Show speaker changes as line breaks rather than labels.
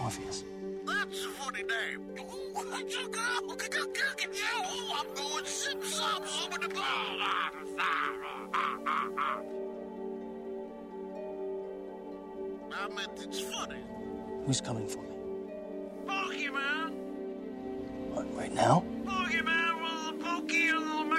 Morpheus.
That's a funny name. What you go? I'm going zip-zop over the ball. I meant it's funny.
Who's coming for me?
Pokemon.
What, right now?
Pokemon was a pokey little man.